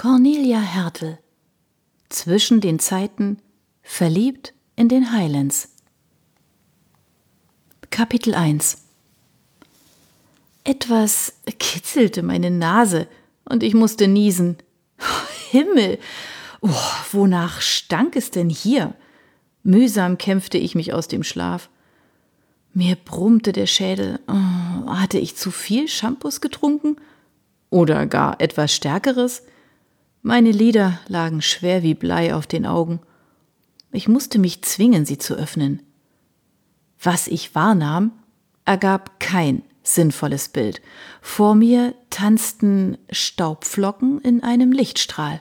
Cornelia Hertel. Zwischen den Zeiten, verliebt in den Highlands. Kapitel 1. Etwas kitzelte meine Nase und ich musste niesen. Himmel! Wonach stank es denn hier? Mühsam kämpfte ich mich aus dem Schlaf. Mir brummte der Schädel. Hatte ich zu viel Shampoos getrunken? Oder gar etwas Stärkeres? Meine Lider lagen schwer wie Blei auf den Augen. Ich musste mich zwingen, sie zu öffnen. Was ich wahrnahm, ergab kein sinnvolles Bild. Vor mir tanzten Staubflocken in einem Lichtstrahl.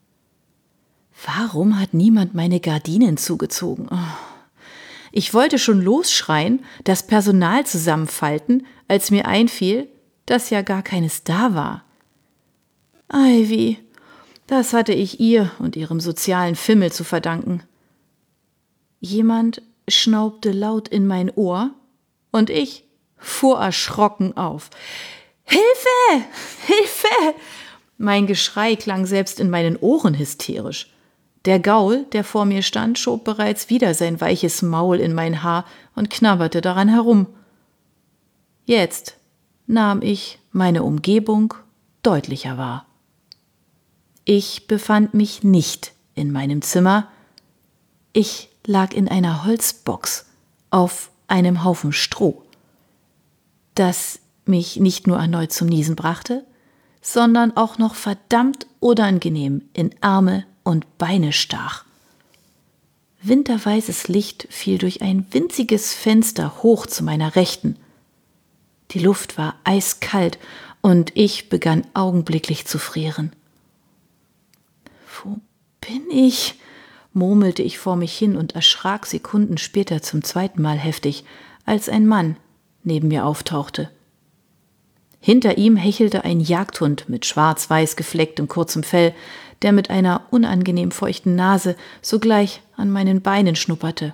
Warum hat niemand meine Gardinen zugezogen? Ich wollte schon losschreien, das Personal zusammenfalten, als mir einfiel, dass ja gar keines da war. Ivy, das hatte ich ihr und ihrem sozialen Fimmel zu verdanken. Jemand schnaubte laut in mein Ohr und ich fuhr erschrocken auf. »Hilfe! Hilfe!« Mein Geschrei klang selbst in meinen Ohren hysterisch. Der Gaul, der vor mir stand, schob bereits wieder sein weiches Maul in mein Haar und knabberte daran herum. Jetzt nahm ich meine Umgebung deutlicher wahr. Ich befand mich nicht in meinem Zimmer. Ich lag in einer Holzbox auf einem Haufen Stroh, das mich nicht nur erneut zum Niesen brachte, sondern auch noch verdammt unangenehm in Arme und Beine stach. Winterweißes Licht fiel durch ein winziges Fenster hoch zu meiner Rechten. Die Luft war eiskalt und ich begann augenblicklich zu frieren. »Wo bin ich?« murmelte ich vor mich hin und erschrak Sekunden später zum zweiten Mal heftig, als ein Mann neben mir auftauchte. Hinter ihm hechelte ein Jagdhund mit schwarz-weiß geflecktem kurzem Fell, der mit einer unangenehm feuchten Nase sogleich an meinen Beinen schnupperte.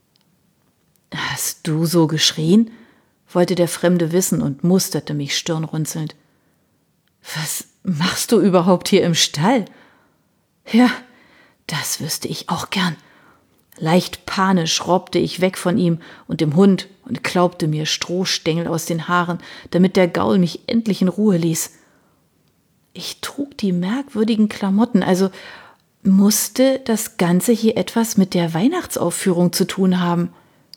»Hast du so geschrien?« wollte der Fremde wissen und musterte mich stirnrunzelnd. »Was machst du überhaupt hier im Stall?« »Ja, das wüsste ich auch gern.« Leicht panisch robbte ich weg von ihm und dem Hund und klaubte mir Strohstängel aus den Haaren, damit der Gaul mich endlich in Ruhe ließ. Ich trug die merkwürdigen Klamotten, also musste das Ganze hier etwas mit der Weihnachtsaufführung zu tun haben.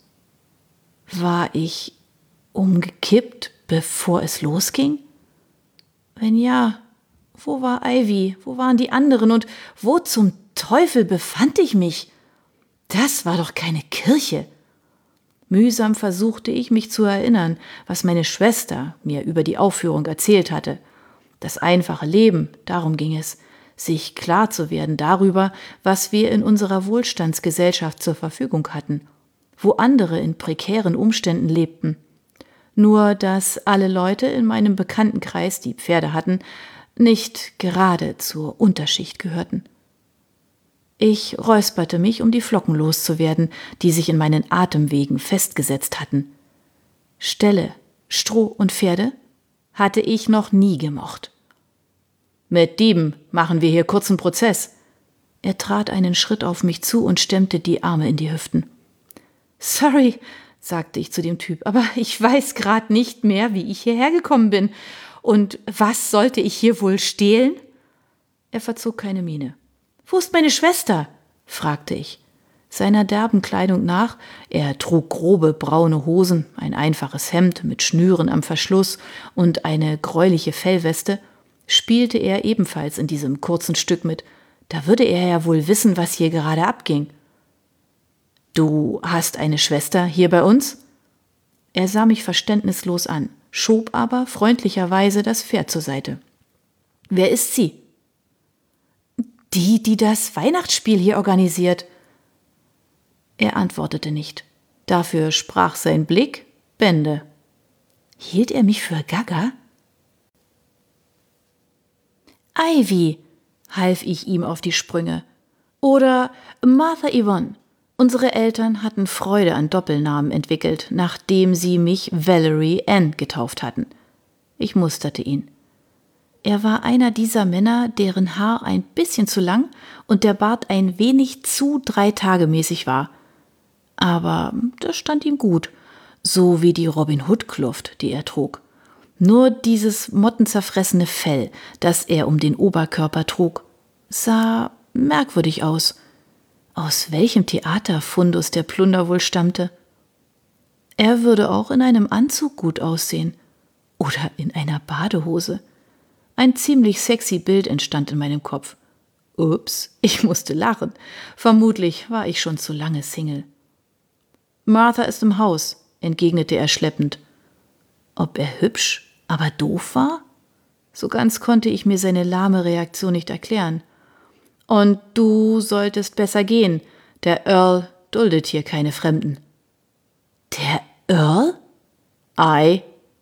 War ich umgekippt, bevor es losging? Wenn ja, wo war Ivy? Wo waren die anderen? Und wo zum Teufel befand ich mich? Das war doch keine Kirche. Mühsam versuchte ich, mich zu erinnern, was meine Schwester mir über die Aufführung erzählt hatte. Das einfache Leben, darum ging es, sich klar zu werden darüber, was wir in unserer Wohlstandsgesellschaft zur Verfügung hatten, wo andere in prekären Umständen lebten. Nur, dass alle Leute in meinem Bekanntenkreis, die Pferde hatten, nicht gerade zur Unterschicht gehörten. Ich räusperte mich, um die Flocken loszuwerden, die sich in meinen Atemwegen festgesetzt hatten. Ställe, Stroh und Pferde hatte ich noch nie gemocht. »Mit Dieben machen wir hier kurzen Prozess.« Er trat einen Schritt auf mich zu und stemmte die Arme in die Hüften. »Sorry«, sagte ich zu dem Typ, »aber ich weiß gerade nicht mehr, wie ich hierher gekommen bin. Und was sollte ich hier wohl stehlen?« Er verzog keine Miene. »Wo ist meine Schwester?« fragte ich. Seiner derben Kleidung nach, er trug grobe braune Hosen, ein einfaches Hemd mit Schnüren am Verschluss und eine gräuliche Fellweste, spielte er ebenfalls in diesem kurzen Stück mit. Da würde er ja wohl wissen, was hier gerade abging. »Du hast eine Schwester hier bei uns?« Er sah mich verständnislos an, schob aber freundlicherweise das Pferd zur Seite. »Wer ist sie?« Die das Weihnachtsspiel hier organisiert.« Er antwortete nicht. Dafür sprach sein Blick Bände. Hielt er mich für Gaga? »Ivy«, half ich ihm auf die Sprünge. »Oder Martha Yvonne. Unsere Eltern hatten Freude an Doppelnamen entwickelt, nachdem sie mich Valerie Ann getauft hatten.« Ich musterte ihn. Er war einer dieser Männer, deren Haar ein bisschen zu lang und der Bart ein wenig zu 3-tagemäßig war. Aber das stand ihm gut, so wie die Robin-Hood-Kluft, die er trug. Nur dieses mottenzerfressene Fell, das er um den Oberkörper trug, sah merkwürdig aus. Aus welchem Theaterfundus der Plunder wohl stammte? Er würde auch in einem Anzug gut aussehen. Oder in einer Badehose. Ein ziemlich sexy Bild entstand in meinem Kopf. Ups, ich musste lachen. Vermutlich war ich schon zu lange Single. Martha ist im Haus, entgegnete er schleppend. Ob er hübsch, aber doof war? So ganz konnte ich mir seine lahme Reaktion nicht erklären. Und du solltest besser gehen. Der Earl duldet hier keine Fremden. Der Earl? Ei.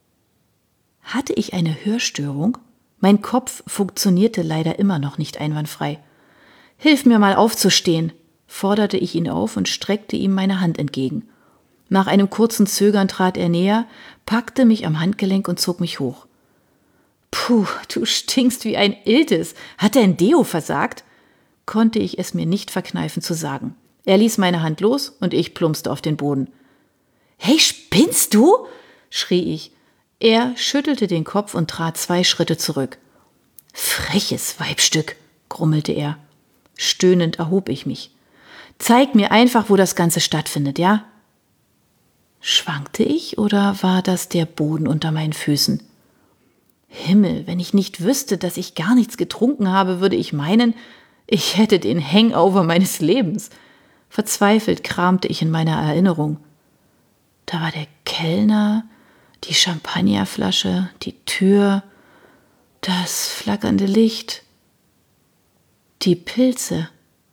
Hatte ich eine Hörstörung? Mein Kopf funktionierte leider immer noch nicht einwandfrei. Hilf mir mal aufzustehen, forderte ich ihn auf und streckte ihm meine Hand entgegen. Nach einem kurzen Zögern trat er näher, packte mich am Handgelenk und zog mich hoch. Puh, du stinkst wie ein Iltis. Hat dein Deo versagt? Konnte ich es mir nicht verkneifen zu sagen. Er ließ meine Hand los und ich plumpste auf den Boden. Hey, spinnst du? Schrie ich. Er schüttelte den Kopf und trat 2 Schritte zurück. Freches Weibstück, grummelte er. Stöhnend erhob ich mich. Zeig mir einfach, wo das Ganze stattfindet, ja? Schwankte ich oder war das der Boden unter meinen Füßen? Himmel, wenn ich nicht wüsste, dass ich gar nichts getrunken habe, würde ich meinen, ich hätte den Hangover meines Lebens. Verzweifelt kramte ich in meiner Erinnerung. Da war der Kellner, die Champagnerflasche, die Tür, das flackernde Licht, die Pilze.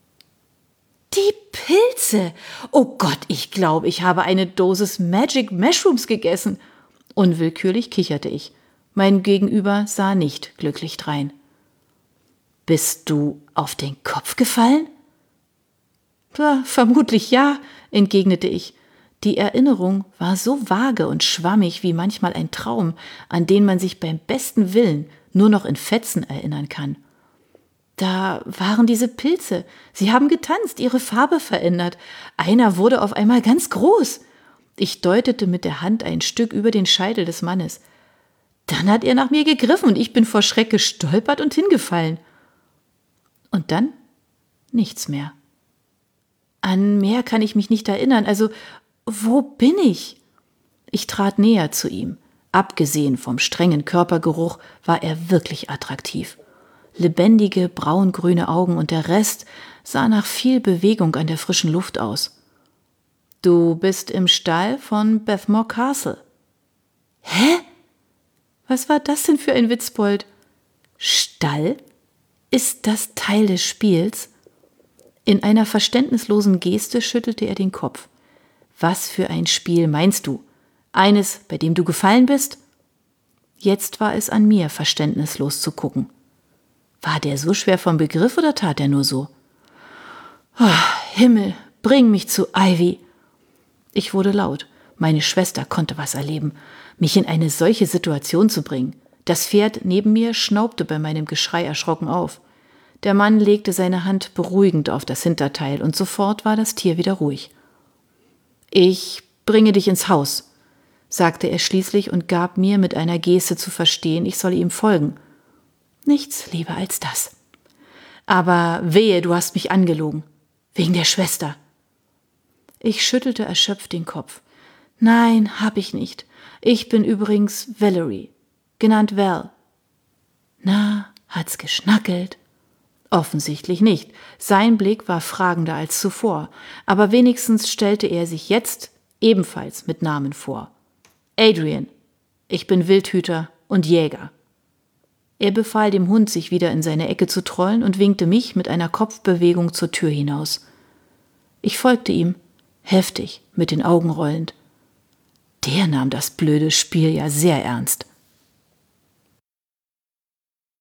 Die Pilze! Oh Gott, ich glaube, ich habe eine Dosis Magic Mushrooms gegessen. Unwillkürlich kicherte ich. Mein Gegenüber sah nicht glücklich drein. Bist du auf den Kopf gefallen? Vermutlich ja, entgegnete ich. Die Erinnerung war so vage und schwammig wie manchmal ein Traum, an den man sich beim besten Willen nur noch in Fetzen erinnern kann. Da waren diese Pilze. Sie haben getanzt, ihre Farbe verändert. Einer wurde auf einmal ganz groß. Ich deutete mit der Hand ein Stück über den Scheitel des Mannes. Dann hat er nach mir gegriffen und ich bin vor Schreck gestolpert und hingefallen. Und dann nichts mehr. An mehr kann ich mich nicht erinnern. Also, wo bin ich? Ich trat näher zu ihm. Abgesehen vom strengen Körpergeruch war er wirklich attraktiv. Lebendige, braungrüne Augen und der Rest sah nach viel Bewegung an der frischen Luft aus. Du bist im Stall von Bethmore Castle. Hä? Was war das denn für ein Witzbold? Stall? Ist das Teil des Spiels? In einer verständnislosen Geste schüttelte er den Kopf. Was für ein Spiel meinst du? Eines, bei dem du gefallen bist? Jetzt war es an mir, verständnislos zu gucken. War der so schwer vom Begriff oder tat er nur so? Oh, Himmel, bring mich zu Ivy. Ich wurde laut. Meine Schwester konnte was erleben, mich in eine solche Situation zu bringen. Das Pferd neben mir schnaubte bei meinem Geschrei erschrocken auf. Der Mann legte seine Hand beruhigend auf das Hinterteil und sofort war das Tier wieder ruhig. Ich bringe dich ins Haus, sagte er schließlich und gab mir mit einer Geste zu verstehen, ich solle ihm folgen. Nichts lieber als das. Aber wehe, du hast mich angelogen. Wegen der Schwester. Ich schüttelte erschöpft den Kopf. Nein, hab ich nicht. Ich bin übrigens Valerie, genannt Val. Na, hat's geschnackelt? Offensichtlich nicht. Sein Blick war fragender als zuvor, aber wenigstens stellte er sich jetzt ebenfalls mit Namen vor. Adrian, ich bin Wildhüter und Jäger. Er befahl dem Hund, sich wieder in seine Ecke zu trollen und winkte mich mit einer Kopfbewegung zur Tür hinaus. Ich folgte ihm, heftig, mit den Augen rollend. Der nahm das blöde Spiel ja sehr ernst.